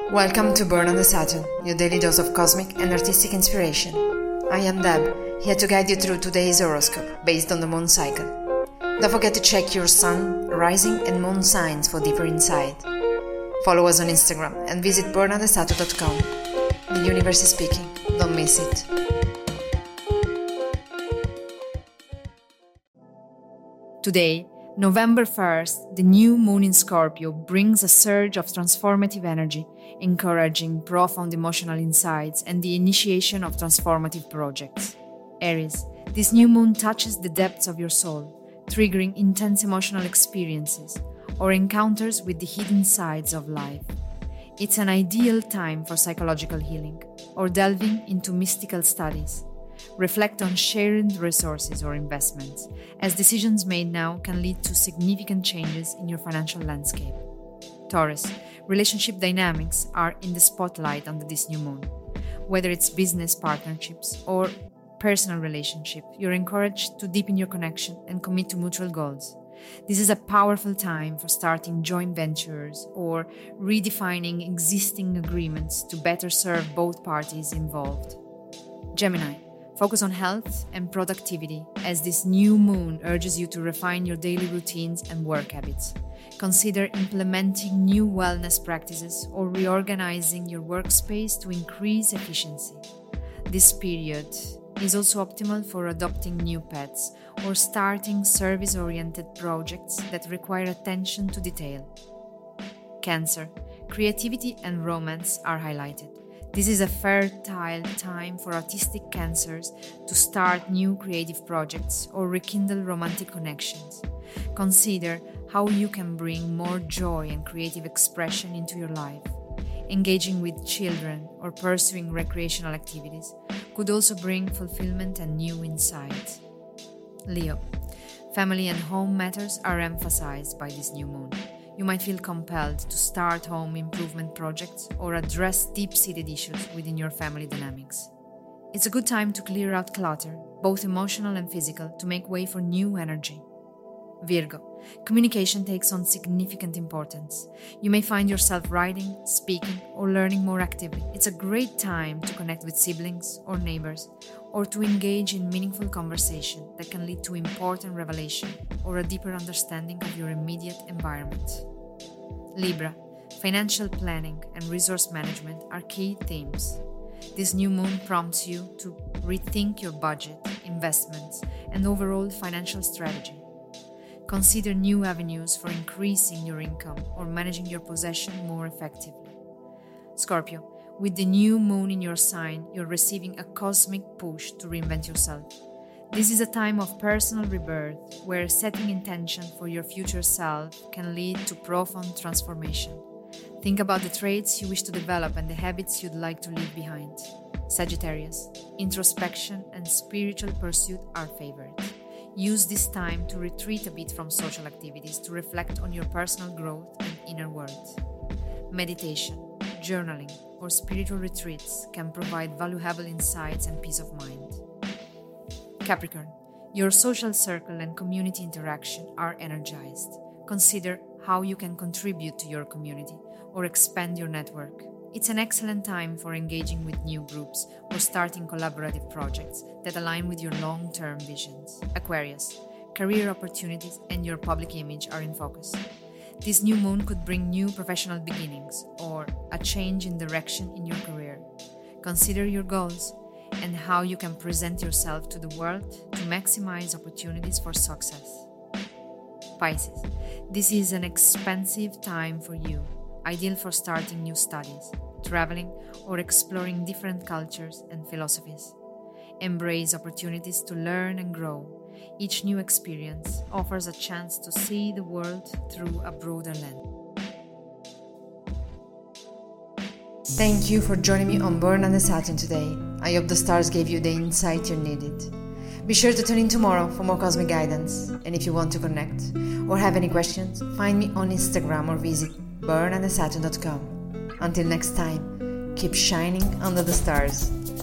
Welcome to Burn on the Saturn, your daily dose of cosmic and artistic inspiration. I am Deb, here to guide you through today's horoscope based on the moon cycle. Don't forget to check your sun, rising and moon signs for deeper insight. Follow us on Instagram and visit burnonthesaturn.com. The universe is speaking, don't miss it. Today, November 1st, the new moon in Scorpio brings a surge of transformative energy, encouraging profound emotional insights and the initiation of transformative projects. Aries, this new moon touches the depths of your soul, triggering intense emotional experiences or encounters with the hidden sides of life. It's an ideal time for psychological healing or delving into mystical studies. Reflect on shared resources or investments, as decisions made now can lead to significant changes in your financial landscape. Taurus, relationship dynamics are in the spotlight under this new moon. Whether it's business partnerships or personal relationship, you're encouraged to deepen your connection and commit to mutual goals. This is a powerful time for starting joint ventures or redefining existing agreements to better serve both parties involved. Gemini, focus on health and productivity as this new moon urges you to refine your daily routines and work habits. Consider implementing new wellness practices or reorganizing your workspace to increase efficiency. This period is also optimal for adopting new pets or starting service-oriented projects that require attention to detail. Cancer, creativity and romance are highlighted. This is a fertile time for artistic Cancers to start new creative projects or rekindle romantic connections. Consider how you can bring more joy and creative expression into your life. Engaging with children or pursuing recreational activities could also bring fulfillment and new insights. Leo, family and home matters are emphasized by this new moon. You might feel compelled to start home improvement projects or address deep-seated issues within your family dynamics. It's a good time to clear out clutter, both emotional and physical, to make way for new energy. Virgo, communication takes on significant importance. You may find yourself writing, speaking, or learning more actively. It's a great time to connect with siblings or neighbors, or to engage in meaningful conversation that can lead to important revelation or a deeper understanding of your immediate environment. Libra, financial planning and resource management are key themes. This new moon prompts you to rethink your budget, investments, and overall financial strategy. Consider new avenues for increasing your income or managing your possession more effectively. Scorpio, with the new moon in your sign, you're receiving a cosmic push to reinvent yourself. This is a time of personal rebirth, where setting intention for your future self can lead to profound transformation. Think about the traits you wish to develop and the habits you'd like to leave behind. Sagittarius, introspection and spiritual pursuit are favored. Use this time to retreat a bit from social activities to reflect on your personal growth and inner world. Meditation, journaling, or spiritual retreats can provide valuable insights and peace of mind. Capricorn, your social circle and community interaction are energized. Consider how you can contribute to your community or expand your network. It's an excellent time for engaging with new groups or starting collaborative projects that align with your long-term visions. Aquarius, career opportunities and your public image are in focus. This new moon could bring new professional beginnings or a change in direction in your career. Consider your goals and how you can present yourself to the world to maximize opportunities for success. Pisces, this is an expansive time for you, ideal for starting new studies, traveling, or exploring different cultures and philosophies. Embrace opportunities to learn and grow. Each new experience offers a chance to see the world through a broader lens. Thank you for joining me on Burn on the Saturn today. I hope the stars gave you the insight you needed. Be sure to tune in tomorrow for more cosmic guidance. And if you want to connect or have any questions, find me on Instagram or visit burnonthesaturn.com. Until next time, keep shining under the stars.